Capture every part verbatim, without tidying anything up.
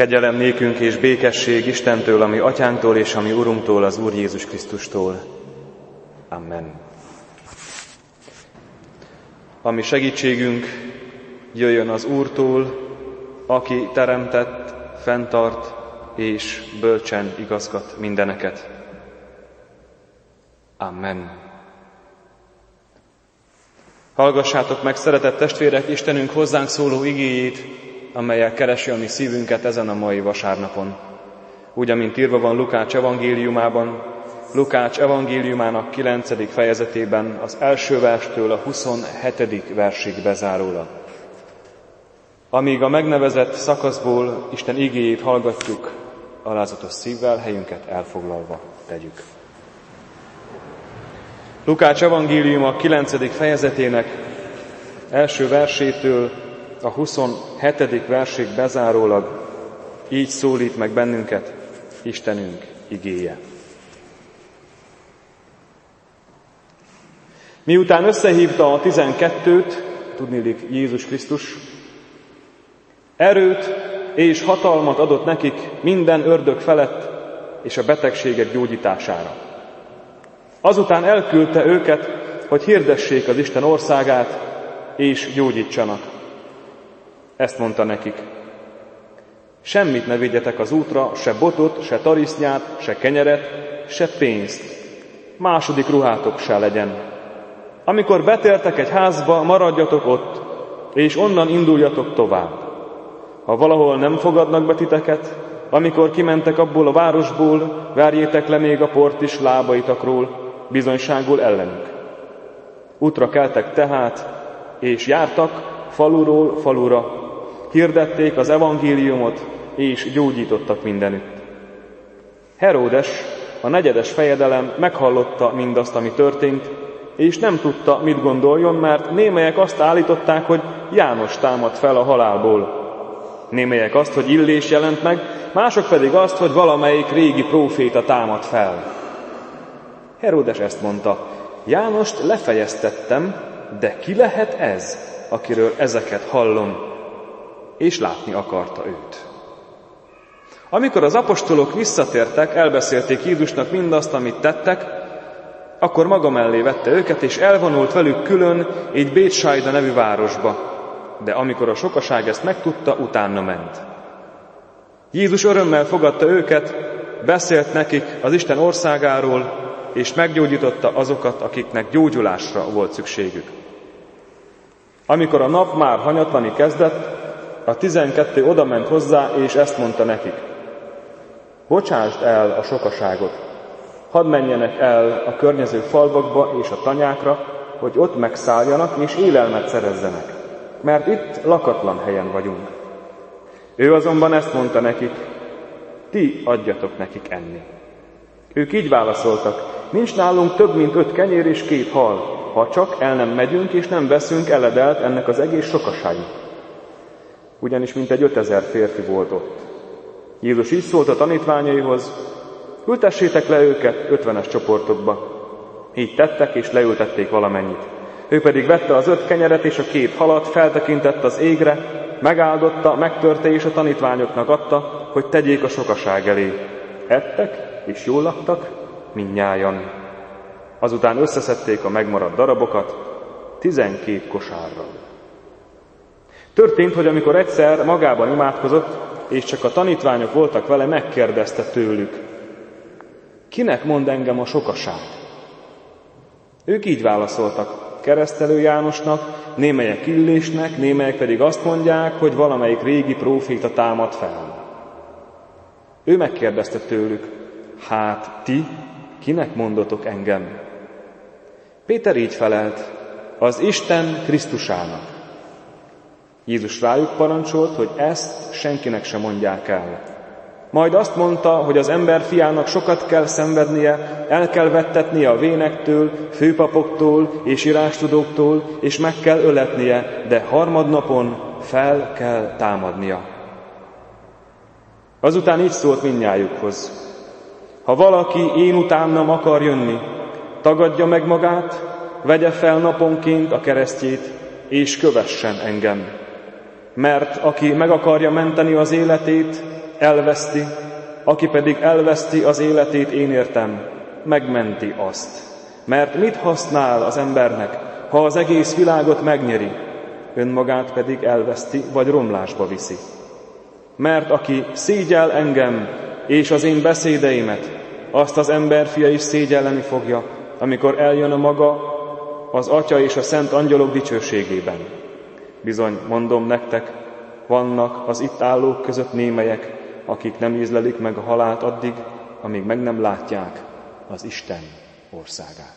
Kegyelem nékünk és békesség Istentől, ami Atyánktól és ami Urunktól, az Úr Jézus Krisztustól. Amen. Ami segítségünk jöjjön az Úrtól, aki teremtett, fenntart és bölcsen igazgat mindeneket. Amen. Hallgassátok meg, szeretett testvérek, Istenünk hozzánk szóló igéjét, amelyel keresi a mi szívünket ezen a mai vasárnapon. Úgy, amint írva van Lukács evangéliumában, Lukács evangéliumának kilencedik fejezetében, az első verstől a huszonhetedik versig bezárólag. Amíg a megnevezett szakaszból Isten igéjét hallgatjuk, alázatos szívvel, helyünket elfoglalva tegyük. Lukács evangéliuma kilencedik fejezetének első versétől a huszonhetedik versig bezárólag így szólít meg bennünket Istenünk igéje. Miután összehívta a tizenkettőt, tudniillik Jézus Krisztus, erőt és hatalmat adott nekik minden ördög felett és a betegségek gyógyítására. Azután elküldte őket, hogy hirdessék az Isten országát és gyógyítsanak. Ezt mondta nekik: semmit ne vigyetek az útra, se botot, se tarisznyát, se kenyeret, se pénzt. Második ruhátok se legyen. Amikor betértek egy házba, maradjatok ott, és onnan induljatok tovább. Ha valahol nem fogadnak be titeket, amikor kimentek abból a városból, verjétek le még a port is lábaitakról, bizonyságul ellenük. Útra keltek tehát, és jártak faluról falura, hirdették az evangéliumot, és gyógyítottak mindenütt. Heródes, a negyedes fejedelem meghallotta mindazt, ami történt, és nem tudta, mit gondoljon, mert némelyek azt állították, hogy János támadt fel a halálból. Némelyek azt, hogy Illés jelent meg, mások pedig azt, hogy valamelyik régi próféta támadt fel. Heródes ezt mondta: Jánost lefejeztettem, de ki lehet ez, akiről ezeket hallom? És látni akarta őt. Amikor az apostolok visszatértek, elbeszélték Jézusnak mindazt, amit tettek, akkor maga mellé vette őket, és elvonult velük külön egy Bétsájda nevű városba. De amikor a sokaság ezt megtudta, utána ment. Jézus örömmel fogadta őket, beszélt nekik az Isten országáról, és meggyógyította azokat, akiknek gyógyulásra volt szükségük. Amikor a nap már hanyatlani kezdett, a tizenkettő odament hozzá, és ezt mondta nekik: bocsásd el a sokaságot, hadd menjenek el a környező falvakba és a tanyákra, hogy ott megszálljanak és élelmet szerezzenek, mert itt lakatlan helyen vagyunk. Ő azonban ezt mondta nekik: ti adjatok nekik enni. Ők így válaszoltak: nincs nálunk több, mint öt kenyér és két hal, ha csak el nem megyünk és nem veszünk eledelt ennek az egész sokaságnak. Ugyanis mintegy ötezer férfi volt ott. Jézus így szólt a tanítványaihoz: ültessétek le őket ötvenes csoportokba. Így tettek, és leültették valamennyit. Ő pedig vette az öt kenyeret és a két halat, feltekintett az égre, megáldotta, megtörte, és a tanítványoknak adta, hogy tegyék a sokaság elé. Ettek, és jól laktak, mindnyájan. Azután összeszedték a megmaradt darabokat tizenkét kosárral. Történt, hogy amikor egyszer magában imádkozott, és csak a tanítványok voltak vele, megkérdezte tőlük: kinek mond engem a sokaság? Ők így válaszoltak: Keresztelő Jánosnak, némelyek Illésnek, némelyek pedig azt mondják, hogy valamelyik régi próféta támad fel. Ő megkérdezte tőlük: hát ti, kinek mondotok engem? Péter így felelt: az Isten Krisztusának. Jézus rájuk parancsolt, hogy ezt senkinek sem mondják el. Majd azt mondta, hogy az ember fiának sokat kell szenvednie, el kell vettetnie a vénektől, főpapoktól és írástudóktól, és meg kell öletnie, de harmadnapon fel kell támadnia. Azután így szólt mindnyájukhoz: ha valaki én utánam akar jönni, tagadja meg magát, vegye fel naponként a keresztjét, és kövessen engem. Mert aki meg akarja menteni az életét, elveszti, aki pedig elveszti az életét én értem, megmenti azt. Mert mit használ az embernek, ha az egész világot megnyeri, önmagát pedig elveszti, vagy romlásba viszi? Mert aki szégyel engem és az én beszédeimet, azt az emberfia is szégyelleni fogja, amikor eljön a maga, az Atya és a szent angyalok dicsőségében. Bizony, mondom nektek, vannak az itt állók között némelyek, akik nem ízlelik meg a halált addig, amíg meg nem látják az Isten országát.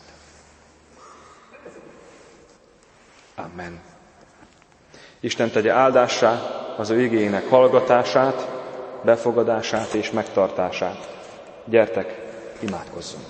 Amen. Isten tegye áldássá az ő igéjének hallgatását, befogadását és megtartását. Gyertek, imádkozzunk!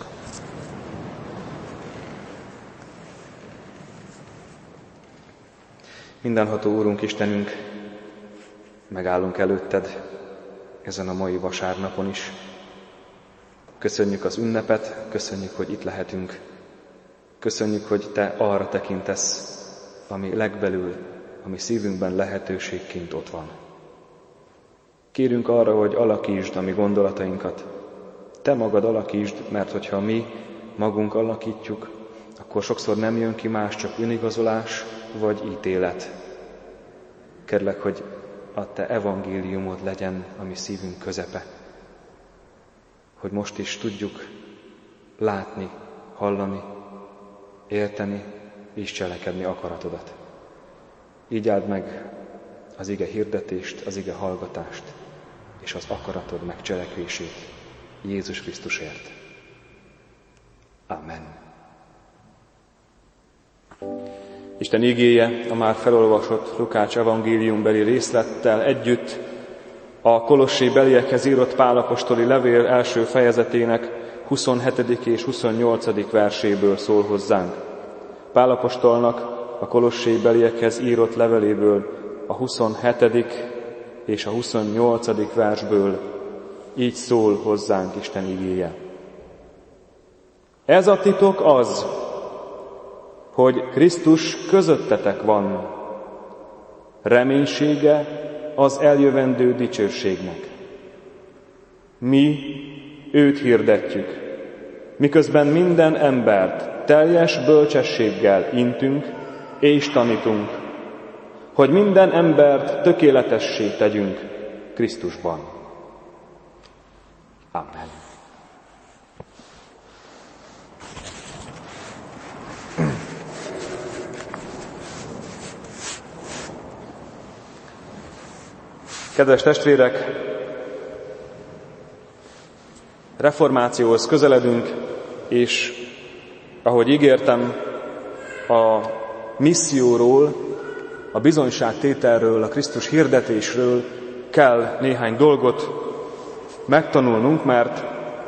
Mindenható Úrunk, Istenünk, megállunk előtted ezen a mai vasárnapon is. Köszönjük az ünnepet, köszönjük, hogy itt lehetünk. Köszönjük, hogy Te arra tekintesz, ami legbelül, ami szívünkben lehetőségként ott van. Kérünk arra, hogy alakítsd a mi gondolatainkat. Te magad alakítsd, mert hogyha mi magunk alakítjuk, akkor sokszor nem jön ki más, csak önigazolás vagy ítélet. Kérlek, hogy a Te evangéliumod legyen a mi szívünk közepe. Hogy most is tudjuk látni, hallani, érteni és cselekedni akaratodat. Így áld meg az ige hirdetést, az ige hallgatást és az akaratod megcselekvését Jézus Krisztusért. Amen. Isten igéje a már felolvasott Lukács evangéliumbeli részlettel együtt a Kolossé beliekhez írott Pál apostoli levél első fejezetének huszonhetedik és huszonnyolcadik verséből szól hozzánk. Pál apostolnak a Kolossé beliekhez írott leveléből a huszonhetedik és a huszonnyolcadik versből így szól hozzánk Isten igéje. Ez a titok az, hogy Krisztus közöttetek van, reménysége az eljövendő dicsőségnek. Mi őt hirdetjük, miközben minden embert teljes bölcsességgel intünk és tanítunk, hogy minden embert tökéletessé tegyünk Krisztusban. Amen. Kedves testvérek, reformációhoz közeledünk, és ahogy ígértem, a misszióról, a bizonyságtételről, a Krisztus hirdetésről kell néhány dolgot megtanulnunk, mert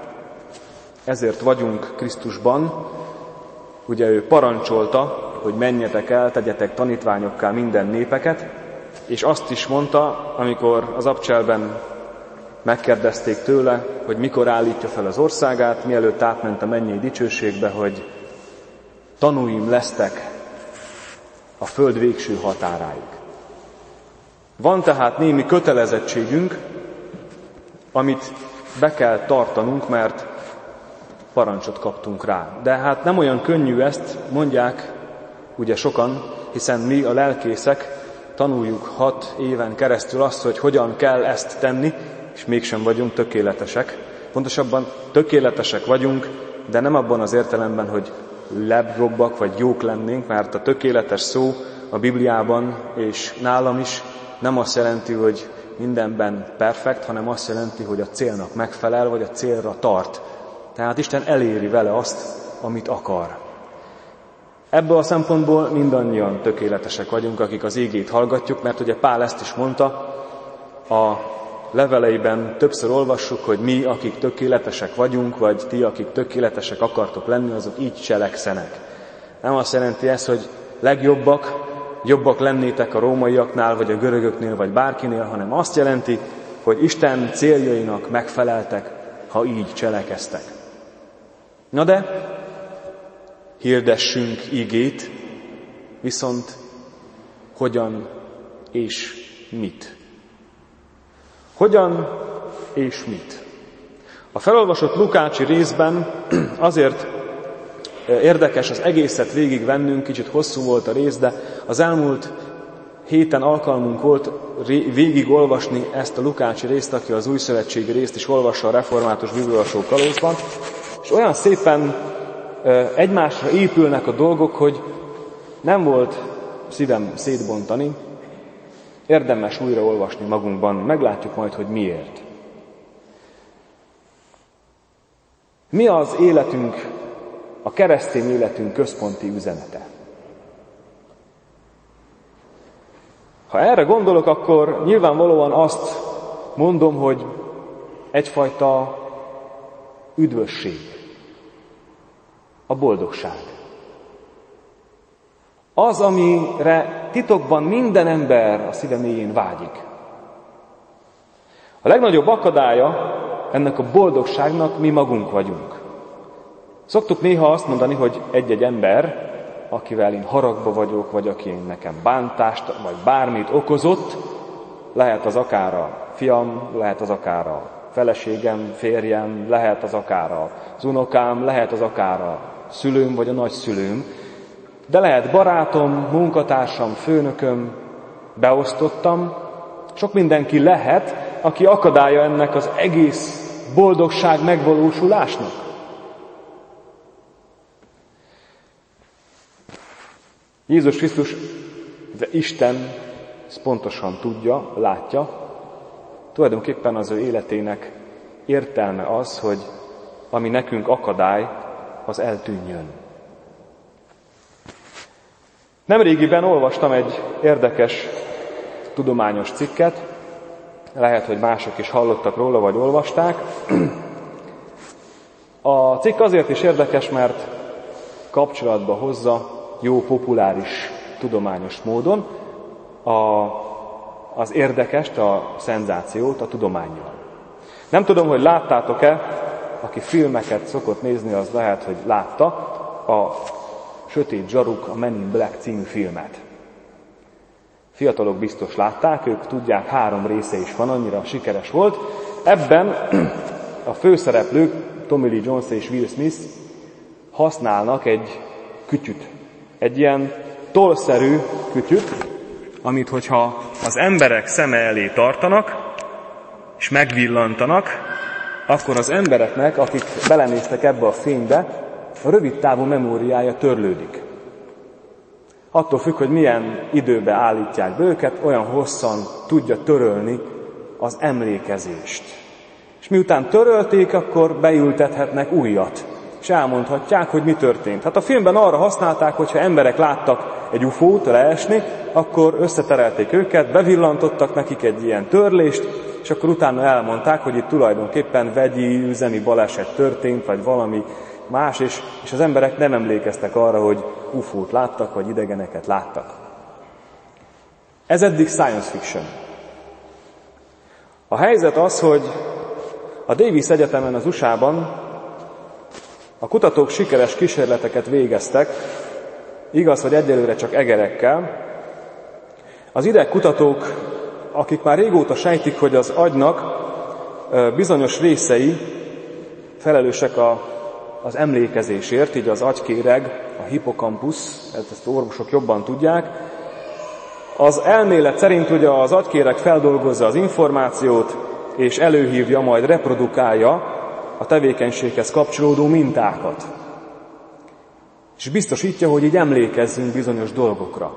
ezért vagyunk Krisztusban. Ugye ő parancsolta, hogy menjetek el, tegyetek tanítványokká minden népeket, és azt is mondta, amikor az abcselben megkérdezték tőle, hogy mikor állítja fel az országát, mielőtt átment a mennyei dicsőségbe, hogy tanúim lesztek a föld végső határáig. Van tehát némi kötelezettségünk, amit be kell tartanunk, mert parancsot kaptunk rá. De hát nem olyan könnyű ezt, mondják ugye sokan, hiszen mi a lelkészek tanuljuk hat éven keresztül azt, hogy hogyan kell ezt tenni, és mégsem vagyunk tökéletesek. Pontosabban tökéletesek vagyunk, de nem abban az értelemben, hogy legjobbak vagy jók lennénk, mert a tökéletes szó a Bibliában és nálam is nem azt jelenti, hogy mindenben perfekt, hanem azt jelenti, hogy a célnak megfelel, vagy a célra tart. Tehát Isten eléri vele azt, amit akar. Ebből a szempontból mindannyian tökéletesek vagyunk, akik az igét hallgatjuk, mert ugye Pál ezt is mondta, a leveleiben többször olvassuk, hogy mi, akik tökéletesek vagyunk, vagy ti, akik tökéletesek akartok lenni, azok így cselekszenek. Nem azt jelenti ez, hogy legjobbak, jobbak lennétek a rómaiaknál, vagy a görögöknél, vagy bárkinél, hanem azt jelenti, hogy Isten céljainak megfeleltek, ha így cselekeztek. Na de hirdessünk igét, viszont hogyan és mit? Hogyan és mit. A felolvasott Lukácsi részben azért érdekes az egészet végigvennünk, kicsit hosszú volt a rész, de az elmúlt héten alkalmunk volt végigolvasni ezt a Lukácsi részt, aki az újszövetségi részt is olvassa a református bibliolvasó kalózban, és olyan szépen egymásra épülnek a dolgok, hogy nem volt szívem szétbontani, érdemes újraolvasni magunkban, meglátjuk majd, hogy miért. Mi az életünk, a keresztény életünk központi üzenete? Ha erre gondolok, akkor nyilvánvalóan azt mondom, hogy egyfajta üdvösség, a boldogság. Az, amire titokban minden ember a szíve mélyén vágyik. A legnagyobb akadálya ennek a boldogságnak mi magunk vagyunk. Szoktuk néha azt mondani, hogy egy-egy ember, akivel én haragba vagyok, vagy aki nekem bántást, vagy bármit okozott, lehet az akár a fiam, lehet az akár a feleségem, férjem, lehet az akár az unokám, lehet az akár a szülőm, vagy a nagyszülőm, de lehet barátom, munkatársam, főnököm, beosztottam, sok mindenki lehet, aki akadálya ennek az egész boldogság megvalósulásnak. Jézus Krisztus, de Isten ezt pontosan tudja, látja, tulajdonképpen az ő életének értelme az, hogy ami nekünk akadály, az eltűnjön. Nemrégiben olvastam egy érdekes tudományos cikket, lehet, hogy mások is hallottak róla, vagy olvasták. A cikk azért is érdekes, mert kapcsolatba hozza jó, populáris, tudományos módon a, az érdekest, a szenzációt a tudománnyal. Nem tudom, hogy láttátok-e, aki filmeket szokott nézni, az lehet, hogy látta, a Sötét Zsaruk, a Men in Black című filmet. Fiatalok biztos látták, ők tudják, három része is van, annyira sikeres volt. Ebben a főszereplők, Tommy Lee Jones és Will Smith használnak egy kütyüt. Egy ilyen tollszerű kütyüt, amit hogyha az emberek szeme elé tartanak, és megvillantanak, akkor az embereknek, akik belenéztek ebbe a fénybe, a rövid távú memóriája törlődik. Attól függ, hogy milyen időbe állítják be őket, olyan hosszan tudja törölni az emlékezést. És miután törölték, akkor beültethetnek újat, és elmondhatják, hogy mi történt. Hát a filmben arra használták, hogyha emberek láttak egy ufót leesni, akkor összeterelték őket, bevillantottak nekik egy ilyen törlést, és akkor utána elmondták, hogy itt tulajdonképpen vegyi, üzemi baleset történt, vagy valami más, és, és az emberek nem emlékeztek arra, hogy ufót láttak, vagy idegeneket láttak. Ez eddig science fiction. A helyzet az, hogy a Davis Egyetemen az u es á-ban a kutatók sikeres kísérleteket végeztek, igaz, hogy egyelőre csak egerekkel. Az idegkutatók, akik már régóta sejtik, hogy az agynak bizonyos részei felelősek a, az emlékezésért, így az agykéreg, a hippokampusz, ezt orvosok jobban tudják. Az elmélet szerint ugye az agykéreg feldolgozza az információt, és előhívja, majd reprodukálja a tevékenységhez kapcsolódó mintákat. És biztosítja, hogy így emlékezzünk bizonyos dolgokra.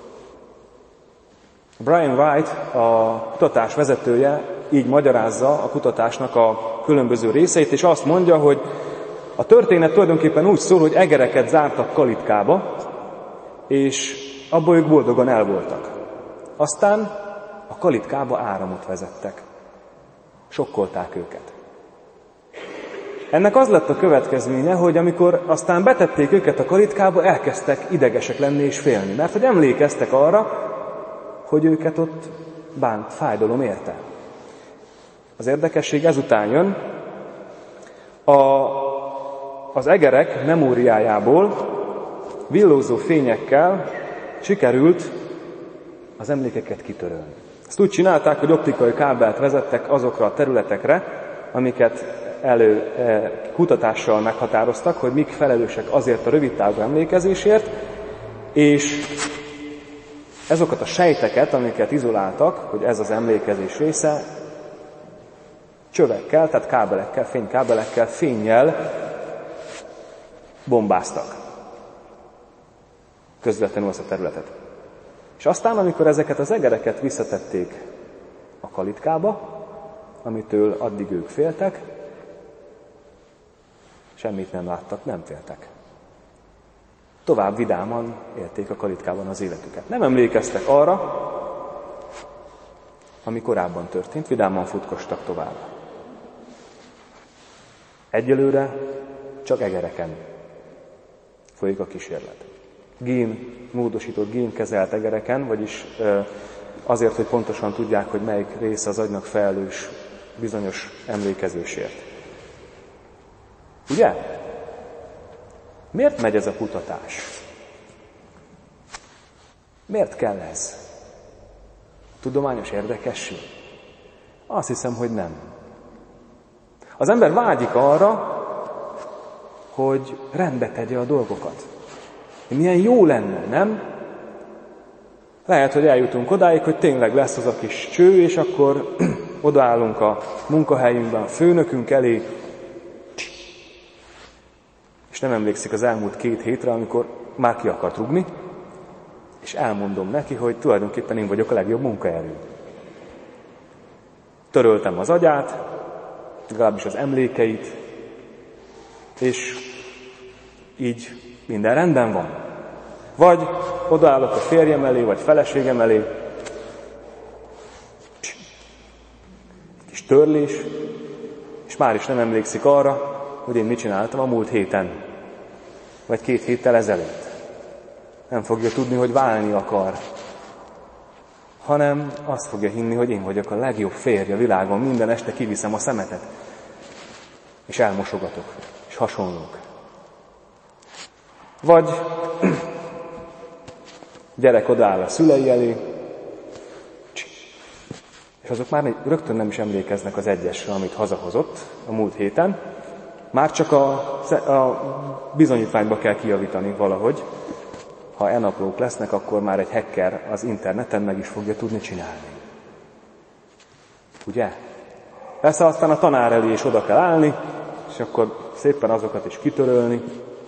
Brian White, a kutatás vezetője, így magyarázza a kutatásnak a különböző részeit, és azt mondja, hogy a történet tulajdonképpen úgy szól, hogy egereket zártak kalitkába, és abból ők boldogan el voltak. Aztán a kalitkába áramot vezettek. Sokkolták őket. Ennek az lett a következménye, hogy amikor aztán betették őket a kalitkába, elkezdtek idegesek lenni és félni, mert hogy emlékeztek arra, hogy őket ott bánt, fájdalom érte. Az érdekesség ezután jön, a, az egerek memóriájából villózó fényekkel sikerült az emlékeket kitörölni. Ezt úgy csinálták, hogy optikai kábelt vezettek azokra a területekre, amiket elő kutatással meghatároztak, hogy mik felelősek azért a rövidtávú emlékezésért, és ezokat a sejteket, amiket izoláltak, hogy ez az emlékezés része, csövekkel, tehát kábelekkel, fénykábelekkel, fénnyel bombáztak közvetlenül azt a területet. És aztán, amikor ezeket az egereket visszatették a kalitkába, amitől addig ők féltek, semmit nem láttak, nem féltek. Tovább vidáman élték a kalitkában az életüket. Nem emlékeztek arra, ami korábban történt, vidáman futkostak tovább. Egyelőre csak egereken folyik a kísérlet. Gén, módosított génkezelt egereken, vagyis azért, hogy pontosan tudják, hogy melyik része az agynak felelős bizonyos emlékezésért. Ugye? Miért megy ez a kutatás? Miért kell ez? Tudományos érdekesség? Azt hiszem, hogy nem. Az ember vágyik arra, hogy rendbe tegye a dolgokat. Milyen jó lenne, nem? Lehet, hogy eljutunk odáig, hogy tényleg lesz az a kis cső, és akkor odaállunk a munkahelyünkben, a főnökünk elé, és nem emlékszik az elmúlt két hétre, amikor már ki akart rugni, és elmondom neki, hogy tulajdonképpen én vagyok a legjobb munkaerő. Töröltem az agyát, legalábbis az emlékeit, és így minden rendben van. Vagy odaállok a férjem elé, vagy feleségem elé, kis törlés, és már is nem emlékszik arra, hogy én mit csináltam a múlt héten, vagy két héttel ezelőtt. Nem fogja tudni, hogy válni akar, hanem azt fogja hinni, hogy én vagyok a legjobb férj a világon, minden este kiviszem a szemetet, és elmosogatok, és hasonlók. Vagy gyerek odaáll a szülei elé, és azok már rögtön nem is emlékeznek az egyesre, amit hazahozott a múlt héten, már csak a, a bizonyítványba kell kijavítani valahogy. Ha e-naplók lesznek, akkor már egy hacker az interneten meg is fogja tudni csinálni. Ugye? Persze aztán a tanár elé is oda kell állni, és akkor szépen azokat is kitörölni.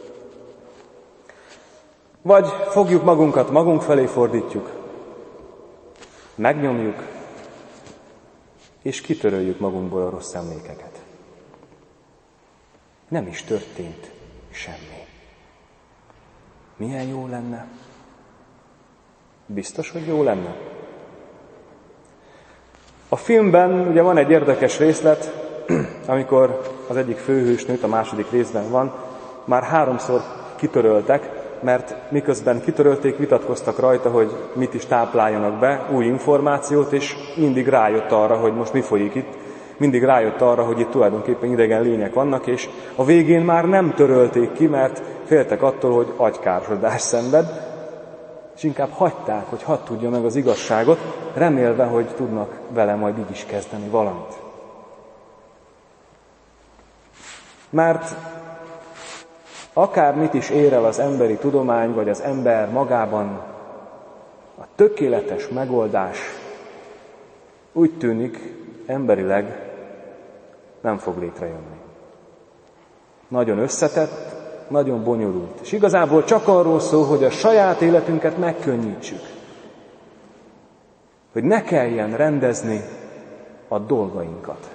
Vagy fogjuk magunkat, magunk felé fordítjuk, megnyomjuk, és kitöröljük magunkból a rossz emlékeket. Nem is történt semmi. Milyen jó lenne? Biztos, hogy jó lenne? A filmben ugye van egy érdekes részlet, amikor az egyik főhősnőt, a második részben van, már háromszor kitöröltek, mert miközben kitörölték, vitatkoztak rajta, hogy mit is tápláljanak be, új információt, és mindig rájött arra, hogy most mi folyik itt, mindig rájött arra, hogy itt tulajdonképpen idegen lények vannak, és a végén már nem törölték ki, mert féltek attól, hogy agykárosodás szenved, és inkább hagyták, hogy hadd tudja meg az igazságot, remélve, hogy tudnak vele majd így is kezdeni valamit. Mert akármit is ér el az emberi tudomány, vagy az ember magában, a tökéletes megoldás úgy tűnik, emberileg nem fog létrejönni. Nagyon összetett, nagyon bonyolult. És igazából csak arról szól, hogy a saját életünket megkönnyítsük. Hogy ne kelljen rendezni a dolgainkat.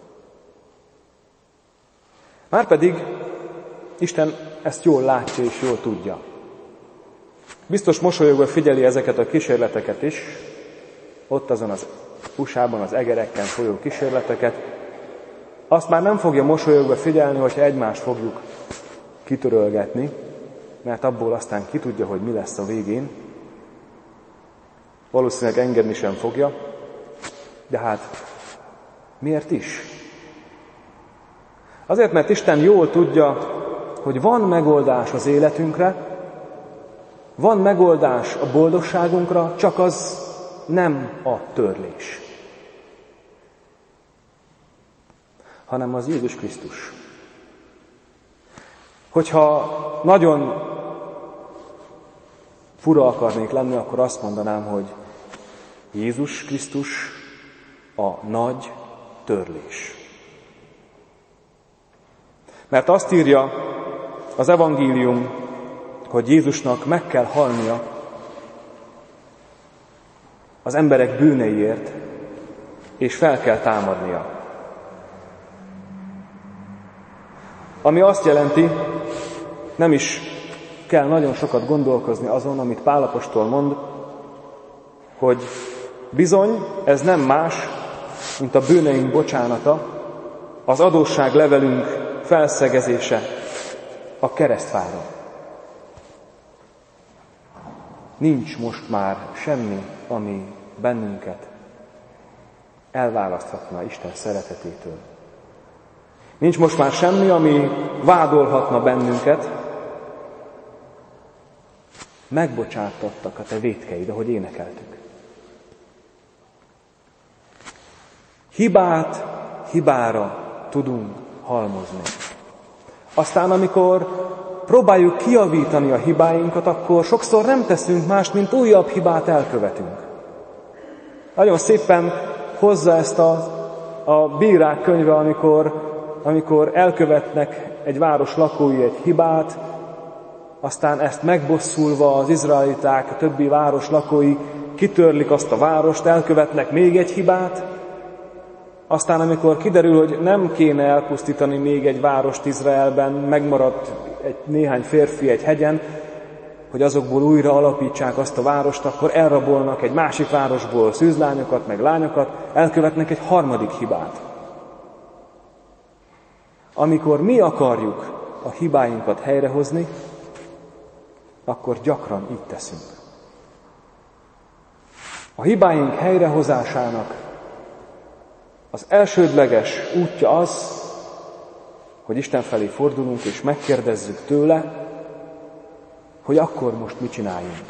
Márpedig Isten ezt jól látja és jól tudja. Biztos mosolyogva figyeli ezeket a kísérleteket is, ott azon az u es á-ban az egereken folyó kísérleteket. Azt már nem fogja mosolyogva figyelni, hogyha egymást fogjuk kitörölgetni, mert abból aztán ki tudja, hogy mi lesz a végén. Valószínűleg engedni sem fogja, de hát miért is? Azért, mert Isten jól tudja, hogy van megoldás az életünkre, van megoldás a boldogságunkra, csak az nem a törlés, hanem az Jézus Krisztus. Hogyha nagyon fura akarnék lenni, akkor azt mondanám, hogy Jézus Krisztus a nagy törlés. Mert azt írja az evangélium, hogy Jézusnak meg kell halnia az emberek bűneiért, és fel kell támadnia. Ami azt jelenti, nem is kell nagyon sokat gondolkozni azon, amit Pál apostol mond, hogy bizony ez nem más, mint a bűneink bocsánata, az adósságlevelünk felszegezése a keresztfáron. Nincs most már semmi, ami bennünket elválaszthatna Isten szeretetétől. Nincs most már semmi, ami vádolhatna bennünket. Megbocsáttattak a te vétkeid, ahogy énekeltük. Hibát hibára tudunk halmozni. Aztán, amikor próbáljuk kijavítani a hibáinkat, akkor sokszor nem teszünk mást, mint újabb hibát elkövetünk. Nagyon szépen hozza ezt a, a bírák könyve, amikor, amikor elkövetnek egy város lakói egy hibát, aztán ezt megbosszulva az izraeliták, a többi város lakói kitörlik azt a várost, elkövetnek még egy hibát, aztán amikor kiderül, hogy nem kéne elpusztítani még egy várost Izraelben, megmaradt egy néhány férfi egy hegyen, hogy azokból újra alapítsák azt a várost, akkor elrabolnak egy másik városból szűzlányokat, meg lányokat, elkövetnek egy harmadik hibát. Amikor mi akarjuk a hibáinkat helyrehozni, akkor gyakran így teszünk. A hibáink helyrehozásának az elsődleges útja az, hogy Isten felé fordulunk és megkérdezzük tőle, hogy akkor most mit csináljunk.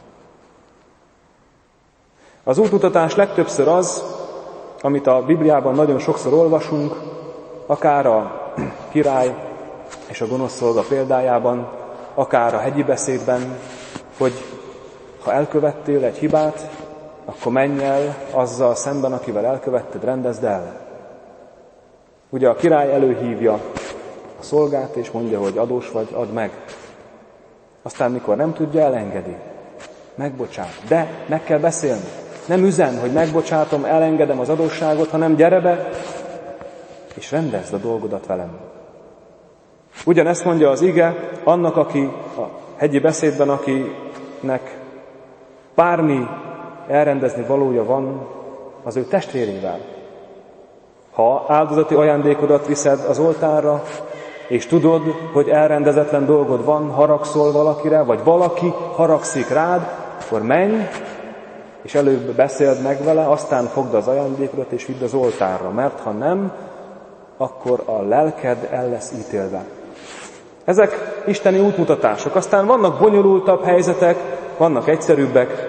Az útmutatás legtöbbször az, amit a Bibliában nagyon sokszor olvasunk, akár a király és a gonosz szolga példájában, akár a hegyi beszédben, hogy ha elkövettél egy hibát, akkor menj el azzal szemben, akivel elkövetted, rendezd el. Ugye a király előhívja a szolgát, és mondja, hogy adós vagy, add meg. Aztán, mikor nem tudja, elengedi. Megbocsát. De meg kell beszélni. Nem üzen, hogy megbocsátom, elengedem az adósságot, hanem gyere be, és rendezd a dolgodat velem. Ugyanezt mondja az ige annak, aki a hegyi beszédben, akinek bármi elrendezni valója van az ő testvérével. Ha áldozati ajándékodat viszed az oltárra, és tudod, hogy elrendezetlen dolgod van, haragszol valakire, vagy valaki haragszik rád, akkor menj, és előbb beszéld meg vele, aztán fogd az ajándékodat, és vidd az oltárra, mert ha nem, akkor a lelked el lesz ítélve. Ezek isteni útmutatások. Aztán vannak bonyolultabb helyzetek, vannak egyszerűbbek,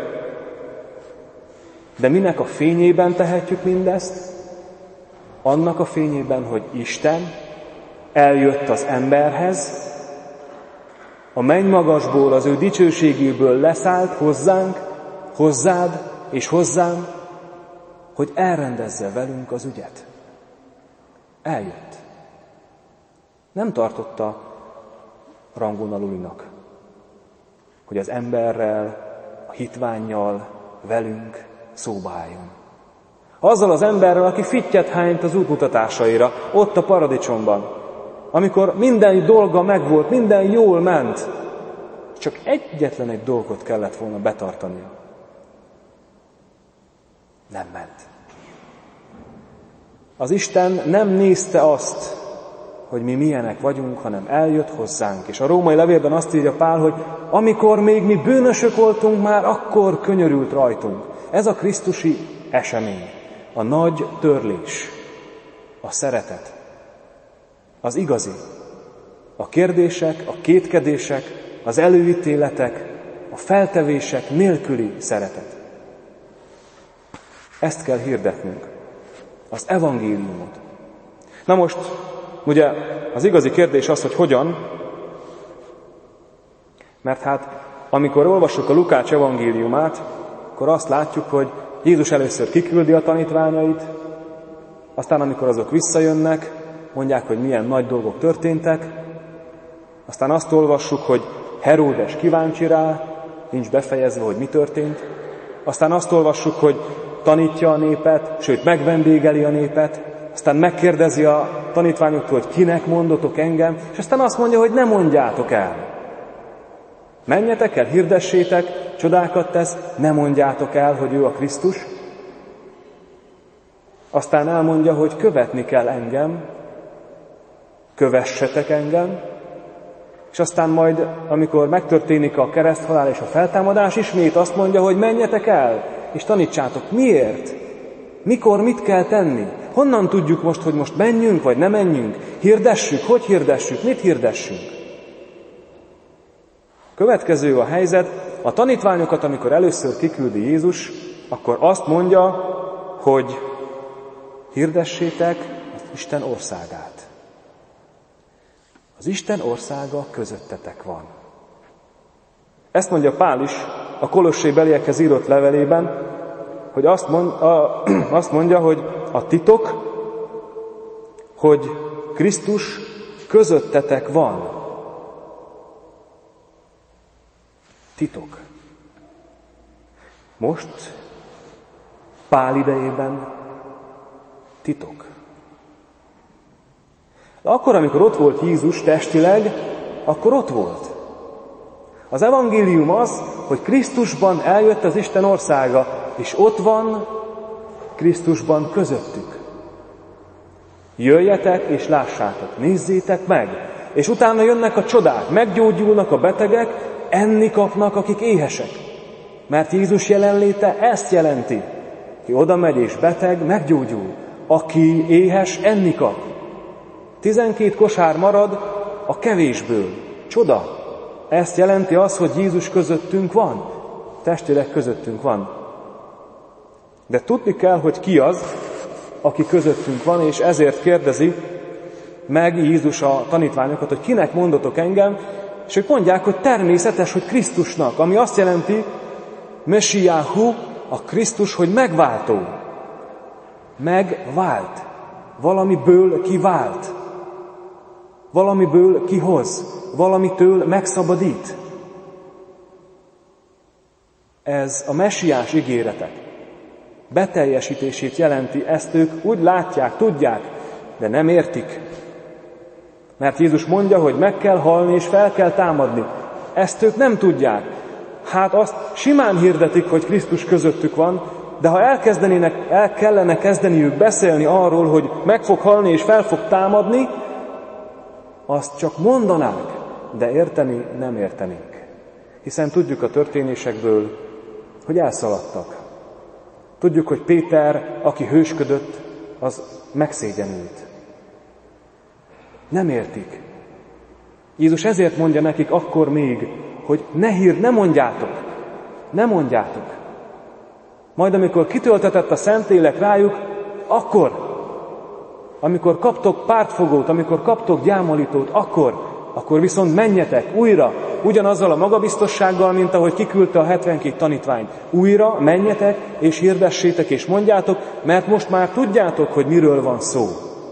de minek a fényében tehetjük mindezt? Annak a fényében, hogy Isten eljött az emberhez, a mennymagasból, az ő dicsőségéből leszállt hozzánk, hozzád és hozzám, hogy elrendezze velünk az ügyet. Eljött. Nem tartotta rangon alulinak, hogy az emberrel, a hitvánnyal, velünk szóba álljon. Azzal az emberrel, aki fittyet hányt az útmutatásaira, ott a paradicsomban, amikor minden dolga megvolt, minden jól ment, csak egyetlen egy dolgot kellett volna betartania. Nem ment. Az Isten nem nézte azt, hogy mi milyenek vagyunk, hanem eljött hozzánk. És a római levélben azt írja Pál, hogy amikor még mi bűnösök voltunk, már akkor könyörült rajtunk. Ez a krisztusi esemény, a nagy törlés, a szeretet, az igazi, a kérdések, a kétkedések, az előítéletek, a feltevések nélküli szeretet. Ezt kell hirdetnünk. Az evangéliumot. Na most, ugye az igazi kérdés az, hogy hogyan, mert hát amikor olvassuk a Lukács evangéliumát, akkor azt látjuk, hogy Jézus először kiküldi a tanítványait, aztán amikor azok visszajönnek, mondják, hogy milyen nagy dolgok történtek, aztán azt olvassuk, hogy Heródes kíváncsi rá, nincs befejezve, hogy mi történt, aztán azt olvassuk, hogy tanítja a népet, sőt megvendégeli a népet, aztán megkérdezi a tanítványoktól, hogy kinek mondotok engem, és aztán azt mondja, hogy ne mondjátok el. Menjetek el, hirdessétek, csodákat tesz, ne mondjátok el, hogy ő a Krisztus. Aztán elmondja, hogy követni kell engem, kövessetek engem, és aztán majd, amikor megtörténik a kereszthalál és a feltámadás, ismét azt mondja, hogy menjetek el, és tanítsátok. Miért? Mikor mit kell tenni? Honnan tudjuk most, hogy most menjünk, vagy ne menjünk? Hirdessük? Hogy hirdessük? Mit hirdessünk? Következő a helyzet, a tanítványokat, amikor először kiküldi Jézus, akkor azt mondja, hogy hirdessétek az Isten országát. Az Isten országa közöttetek van. Ezt mondja Pál is a Kolossé beliekhez írott levelében, hogy azt, mond, a, azt mondja, hogy a titok, hogy Krisztus közöttetek van. Titok. Most, Pál idejében titok. De akkor, amikor ott volt Jézus testileg, akkor ott volt. Az evangélium az, hogy Krisztusban eljött az Isten országa, és ott van Krisztusban közöttük. Jöjjetek és lássátok, nézzétek meg, és utána jönnek a csodák, meggyógyulnak a betegek, enni kapnak, akik éhesek. Mert Jézus jelenléte ezt jelenti. Ki oda megy és beteg, meggyógyul. Aki éhes, enni kap. Tizenkét kosár marad a kevésből. Csoda. Ezt jelenti az, hogy Jézus közöttünk van. Testileg közöttünk van. De tudni kell, hogy ki az, aki közöttünk van, és ezért kérdezi meg Jézus a tanítványokat, hogy kinek mondotok engem, és ők mondják, hogy természetes, hogy Krisztusnak, ami azt jelenti, Mesiáhu, a Krisztus, hogy megváltó. Megvált. Valamiből kivált. Valamiből kihoz. Valamitől megszabadít. Ez a mesiás ígéretek beteljesítését jelenti, ezt ők úgy látják, tudják, de nem értik. Mert Jézus mondja, hogy meg kell halni és fel kell támadni. Ezt ők nem tudják. Hát azt simán hirdetik, hogy Krisztus közöttük van, de ha elkezdenének, el kellene kezdeniük beszélni arról, hogy meg fog halni és fel fog támadni, azt csak mondanák, de érteni nem értenénk. Hiszen tudjuk a történésekből, hogy elszaladtak. Tudjuk, hogy Péter, aki hősködött, az megszégyenült. Nem értik. Jézus ezért mondja nekik akkor még, hogy ne hír, ne mondjátok, ne mondjátok. Majd amikor kitöltetett a Szentlélek rájuk, akkor, amikor kaptok pártfogót, amikor kaptok gyámolítót, akkor, akkor viszont menjetek újra, ugyanazzal a magabiztossággal, mint ahogy kiküldte a hetvenkét tanítványt. Újra menjetek, és hirdessétek, és mondjátok, mert most már tudjátok, hogy miről van szó.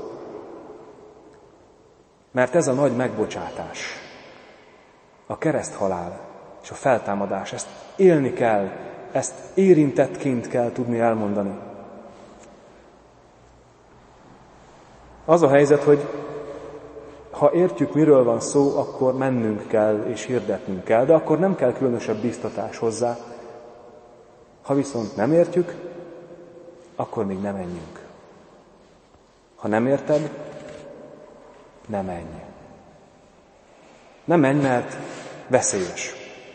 Mert ez a nagy megbocsátás, a kereszthalál és a feltámadás, ezt élni kell, ezt érintettként kell tudni elmondani. Az a helyzet, hogy ha értjük, miről van szó, akkor mennünk kell és hirdetnünk kell, de akkor nem kell különösebb biztatás hozzá. Ha viszont nem értjük, akkor még nem menjünk. Ha nem érted, ne menj. Ne menj, mert veszélyes.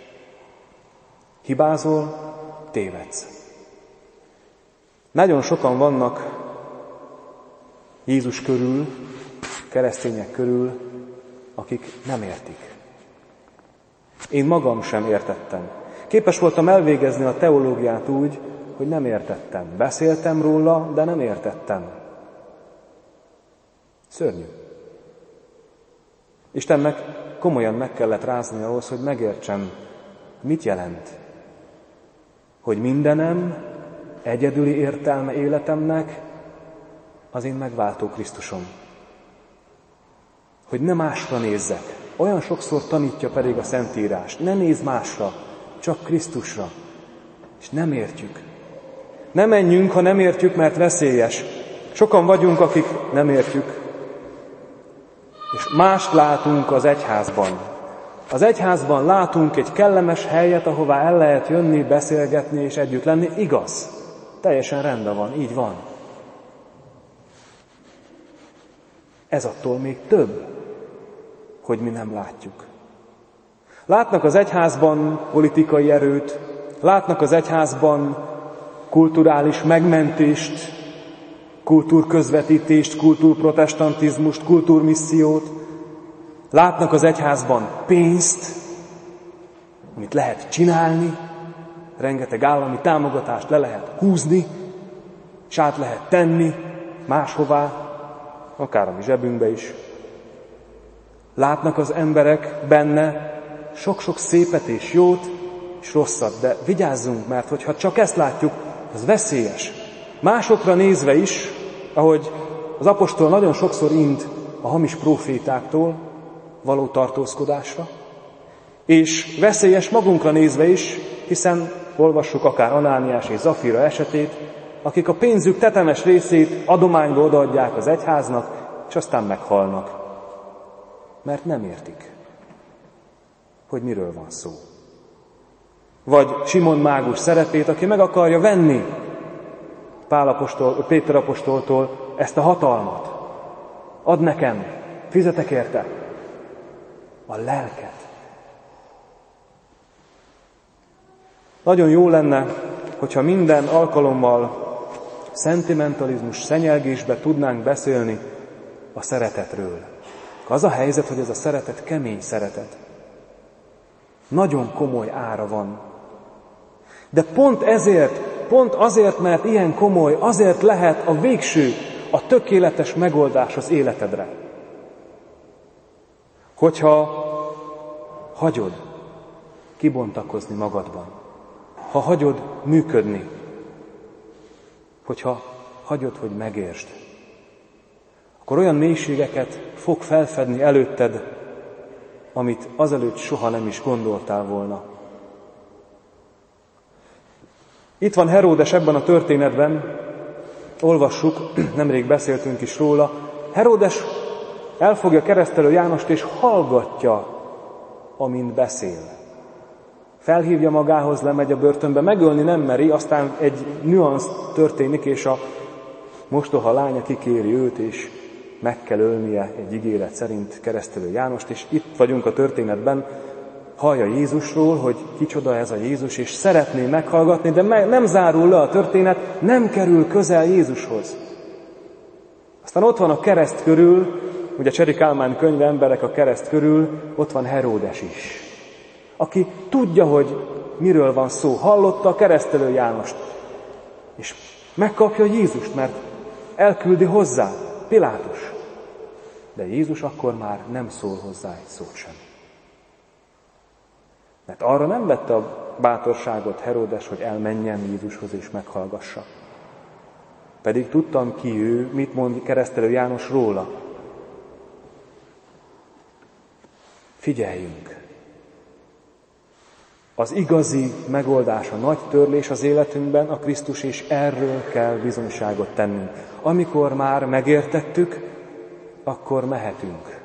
Hibázol, tévedsz. Nagyon sokan vannak Jézus körül, keresztények körül, akik nem értik. Én magam sem értettem. Képes voltam elvégezni a teológiát úgy, hogy nem értettem. Beszéltem róla, de nem értettem. Szörnyű. Istennek komolyan meg kellett rázni ahhoz, hogy megértsem, mit jelent. Hogy mindenem, egyedüli értelme életemnek az én megváltó Krisztusom. Hogy ne másra nézzek. Olyan sokszor tanítja pedig a Szentírás. Ne nézz másra, csak Krisztusra. És nem értjük. Ne menjünk, ha nem értjük, mert veszélyes. Sokan vagyunk, akik nem értjük. És mást látunk az egyházban. Az egyházban látunk egy kellemes helyet, ahová el lehet jönni, beszélgetni és együtt lenni. Igaz. Teljesen rendben van, így van. Ez attól még több, hogy mi nem látjuk. Látnak az egyházban politikai erőt, látnak az egyházban kulturális megmentést, kultúrközvetítést, kultúrprotestantizmust, kultúrmissziót, látnak az egyházban pénzt, amit lehet csinálni, rengeteg állami támogatást le lehet húzni, és át lehet tenni máshová, akár a mi zsebünkbe is. Látnak az emberek benne sok-sok szépet és jót, és rosszat, de vigyázzunk, mert hogyha csak ezt látjuk, az veszélyes. Másokra nézve is, ahogy az apostol nagyon sokszor int a hamis prófétáktól való tartózkodásra, és veszélyes magunkra nézve is, hiszen olvassuk akár Anániás és Zafira esetét, akik a pénzük tetemes részét adományba odaadják az egyháznak, és aztán meghalnak. Mert nem értik, hogy miről van szó. Vagy Simon mágus szerepét, aki meg akarja venni Pál apostol, Péter apostoltól ezt a hatalmat. Add nekem, fizetek érte a lelket. Nagyon jó lenne, hogyha minden alkalommal szentimentalizmus szenyelgésbe tudnánk beszélni a szeretetről. Az a helyzet, hogy ez a szeretet kemény szeretet. Nagyon komoly ára van. De pont ezért, pont azért, mert ilyen komoly, azért lehet a végső, a tökéletes megoldás az életedre. Hogyha hagyod kibontakozni magadban, ha hagyod működni, hogyha hagyod, hogy megértsd, akkor olyan mélységeket fog felfedni előtted, amit azelőtt soha nem is gondoltál volna. Itt van Heródes ebben a történetben, olvassuk, nemrég beszéltünk is róla. Heródes elfogja Keresztelő Jánost és hallgatja, amint beszél. Felhívja magához, lemegy a börtönbe, megölni nem meri, aztán egy nüansz történik, és a mostoha lánya kikéri őt, és meg kell ölnie egy ígéret szerint Keresztelő Jánost, és itt vagyunk a történetben, hallja Jézusról, hogy kicsoda ez a Jézus, és szeretné meghallgatni, de nem zárul le a történet, nem kerül közel Jézushoz. Aztán ott van a kereszt körül, ugye Cseri Kálmán könyve Emberek a kereszt körül, ott van Heródes is, aki tudja, hogy miről van szó, hallotta a Keresztelő Jánost, és megkapja Jézust, mert elküldi hozzá Pilátus. De Jézus akkor már nem szól hozzá egy szót sem. Mert arra nem vette a bátorságot Heródes, hogy elmenjen Jézushoz és meghallgassa. Pedig tudtam ki ő, mit mond Keresztelő János róla. Figyeljünk! Az igazi megoldás, a nagy törlés az életünkben a Krisztus, és erről kell bizonyságot tennünk. Amikor már megértettük, akkor mehetünk.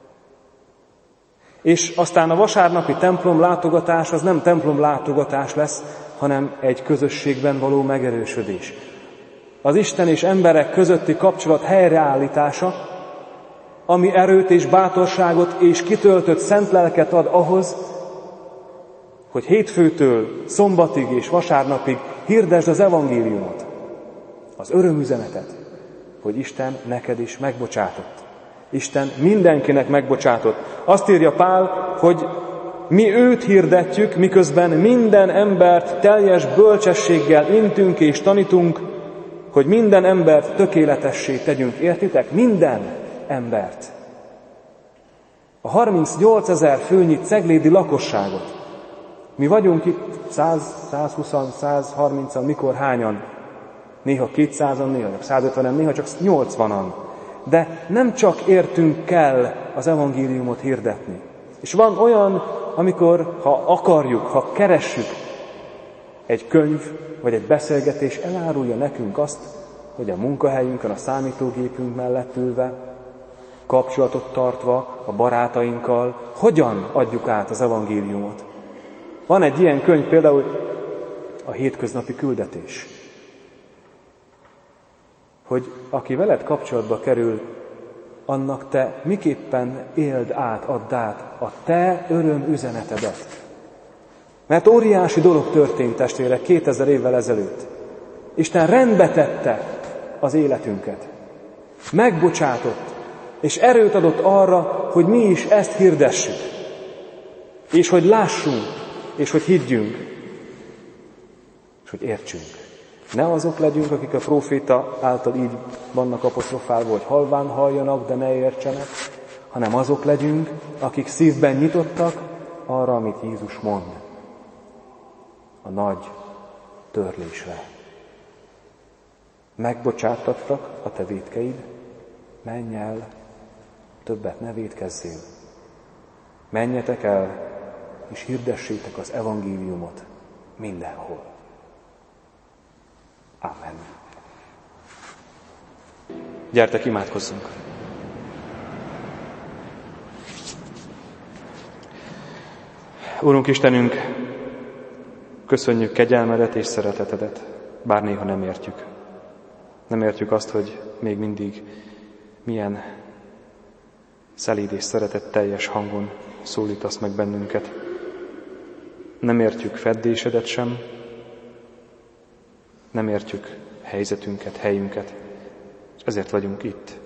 És aztán a vasárnapi templom látogatás az nem templom látogatás lesz, hanem egy közösségben való megerősödés. Az Isten és emberek közötti kapcsolat helyreállítása, ami erőt és bátorságot és kitöltött szent lelket ad ahhoz, hogy hétfőtől szombatig és vasárnapig hirdesd az evangéliumot, az örömüzenetet, hogy Isten neked is megbocsátott. Isten mindenkinek megbocsátott. Azt írja Pál, hogy mi őt hirdetjük, miközben minden embert teljes bölcsességgel intünk és tanítunk, hogy minden embert tökéletessé tegyünk. Értitek? Minden embert. A harmincnyolcezer főnyi ceglédi lakosságot. Mi vagyunk itt száz, százhúsz, százharminc, mikor hányan? Néha kétszázan, néha csak százötvenen, néha csak nyolcvanan. De nem csak értünk kell az evangéliumot hirdetni. És van olyan, amikor, ha akarjuk, ha keressük, egy könyv vagy egy beszélgetés elárulja nekünk azt, hogy a munkahelyünkön, a számítógépünk mellett ülve, kapcsolatot tartva a barátainkkal, hogyan adjuk át az evangéliumot. Van egy ilyen könyv, például a hétköznapi küldetés. Hogy aki veled kapcsolatba kerül, annak te miképpen éld át, add át a te öröm üzenetedet. Mert óriási dolog történt, testvérek, kétezer évvel ezelőtt. Isten rendbe tette az életünket. Megbocsátott, és erőt adott arra, hogy mi is ezt hirdessük. És hogy lássunk, és hogy higgyünk, és hogy értsünk. Ne azok legyünk, akik a próféta által így vannak apostrofálva, hogy halván halljanak, de ne értsenek, hanem azok legyünk, akik szívben nyitottak arra, amit Jézus mond. A nagy törlésre. Megbocsátattak a te vétkeid, menj el, többet ne vétkezzél. Menjetek el, és hirdessétek az evangéliumot mindenhol. Amen. Gyertek, imádkozzunk! Úrunk Istenünk, köszönjük kegyelmedet és szeretetedet, bár néha nem értjük. Nem értjük azt, hogy még mindig milyen szelíd és szeretetteljes hangon szólítasz meg bennünket. Nem értjük feddésedet sem, nem értjük helyzetünket, helyünket, és ezért vagyunk itt.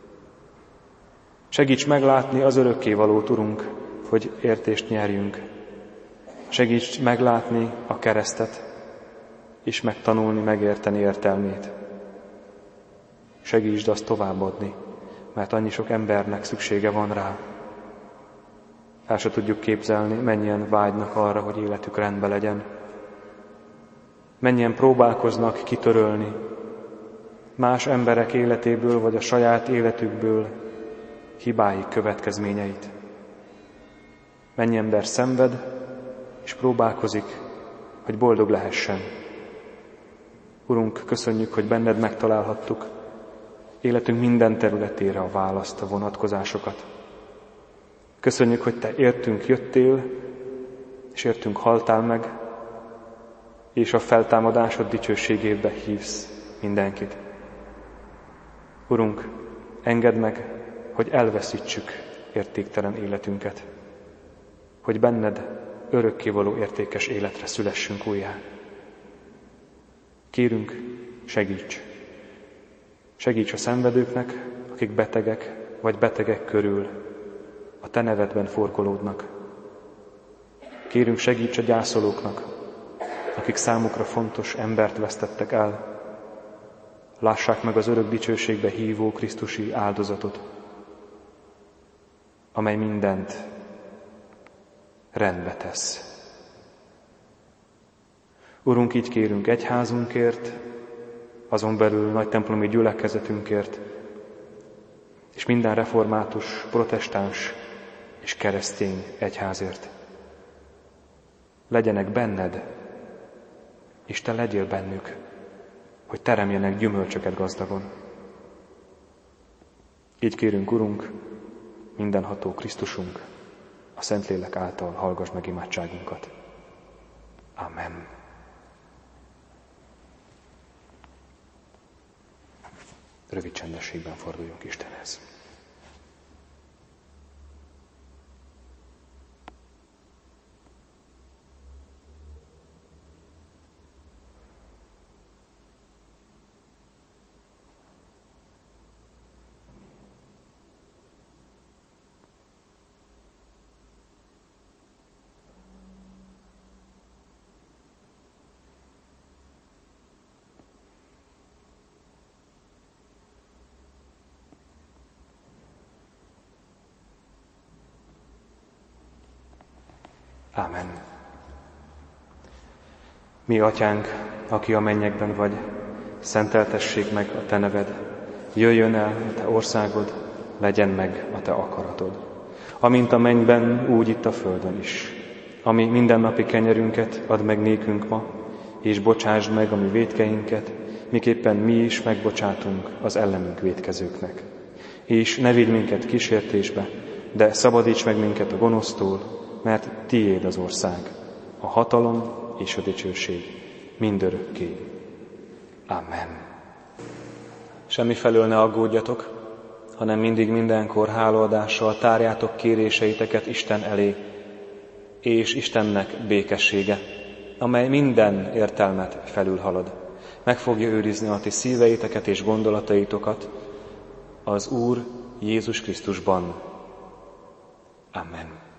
Segíts meglátni az örökkévalót, Urunk, hogy értést nyerjünk. Segíts meglátni a keresztet, és megtanulni, megérteni értelmét. Segítsd azt továbbadni, mert annyi sok embernek szüksége van rá. El se tudjuk képzelni, mennyien vágynak arra, hogy életük rendben legyen. Mennyien próbálkoznak kitörölni más emberek életéből, vagy a saját életükből hibáik következményeit. Mennyi ember szenved, és próbálkozik, hogy boldog lehessen. Urunk, köszönjük, hogy benned megtalálhattuk életünk minden területére a választ, a vonatkozásokat. Köszönjük, hogy te értünk jöttél, és értünk haltál meg, és a feltámadásod dicsőségébe hívsz mindenkit. Urunk, engedd meg, hogy elveszítsük értéktelen életünket, hogy benned örökkévaló értékes életre szülessünk újjá. Kérünk, segíts! Segíts a szenvedőknek, akik betegek vagy betegek körül a te nevedben forkolódnak. Kérünk, segíts a gyászolóknak, akik számukra fontos embert vesztettek el. Lássák meg az örök dicsőségbe hívó krisztusi áldozatot, amely mindent rendbe tesz. Urunk, így kérünk egyházunkért, azon belül nagy templomi gyülekezetünkért, és minden református, protestáns és keresztény egyházért. Legyenek benned, és te legyél bennük, hogy teremjenek gyümölcsöket gazdagon. Így kérünk, Urunk, mindenható Krisztusunk, a Szentlélek által hallgass meg imádságunkat. Amen. Rövid csendességben forduljunk Istenhez. Ámen. Mi atyánk, aki a mennyekben vagy, szenteltessék meg a te neved, jöjjön el a te országod, legyen meg a te akaratod. Amint a mennyben, úgy itt a földön is. Ami mindennapi kenyerünket add meg nékünk ma, és bocsásd meg a mi vétkeinket, miképpen mi is megbocsátunk az ellenünk vétkezőknek. És ne vigy minket kísértésbe, de szabadíts meg minket a gonosztól, mert tiéd az ország, a hatalom és a dicsőség mindörökké. Amen. Semmifelől ne aggódjatok, hanem mindig mindenkor hálaadással tárjátok kéréseiteket Isten elé, és Istennek békessége, amely minden értelmet felülhalad, meg fogja őrizni a ti szíveiteket és gondolataitokat az Úr Jézus Krisztusban. Amen.